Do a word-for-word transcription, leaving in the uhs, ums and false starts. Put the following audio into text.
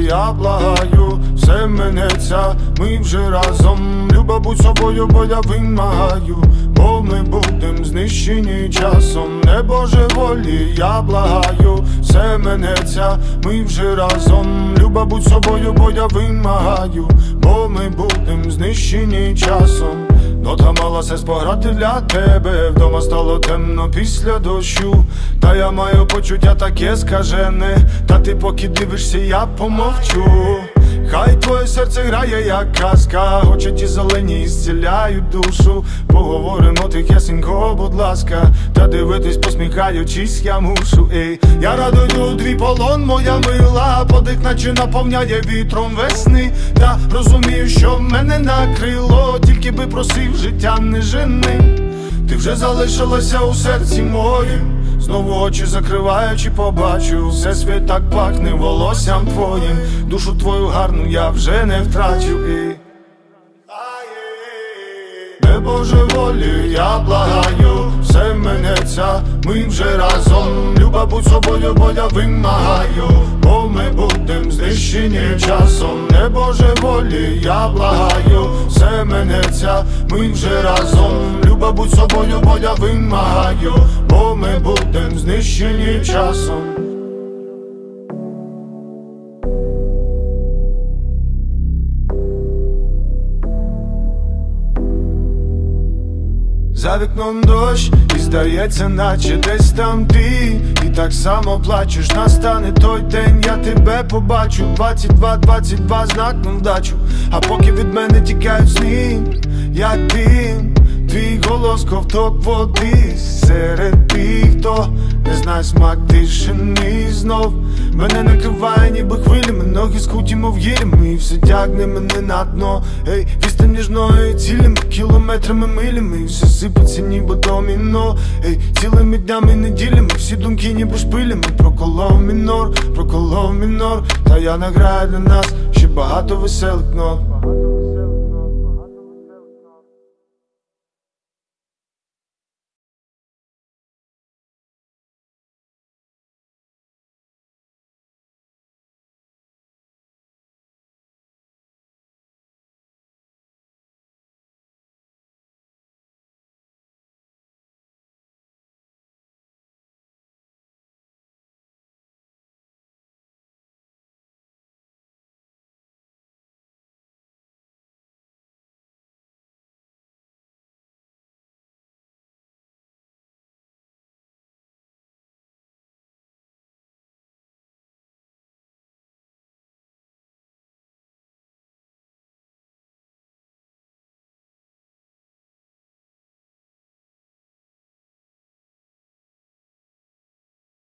я благаю, все минеться, ми вже разом. Люба, будь собою, бо я вимагаю, бо ми будем знищені часом. Не Боже волі, я благаю, все минеться, ми вже разом. Люба, будь собою, бо я вимагаю, бо ми будем знищені часом. Нота мала сесть пограти для тебе, вдома стало темно після дощу. Та я маю почуття таке скажене, та ти поки дивишся, я помовчу. Хай твоє серце грає, як казка, очі ті зелені і зціляють душу. Поговоримо тихесенько, будь ласка, та дивитись посміхаючись я мушу. Ей, я радую твій полон, моя мила, подих наче наповняє вітром весни. Та розумію, що в мене накрило, тільки би просив, життя не жени. Ти вже залишилася у серці моїм, знову очі закриваючи побачу, все світ так пахне волоссям твоїм. Душу твою гарну я вже не втрачу. І не Боже волі, я благаю, все минеться, ми вже разом. Люба, будь собою, бо я вимагаю, бо ми будем знищені часом. Не Боже волі, я благаю, все минеться, ми вже разом. Люба, будь собою, бо я вимагаю, бо ми будем знищені часом. За вікном дощ, і здається, наче десь там ти. І так само плачеш, настане той день, я тебе побачу. Двадцять два, двадцять два, знак на вдачу. А поки від мене тікають сни, як дим, твій голос ковток води. Серед тих, хто не знає смак тишини знов. Мене накриває ніби хвилями, ноги скуті, мов гірями, і все тягне мене на дно. Ей, відстань між мною і цілями, кілометрами, милями, і все сипеться ніби доміно. Ей, цілими днями, неділями, всі думки ніби шпилями. Проколов мінор, проколов мінор, та я награю для нас ще багато веселих нот.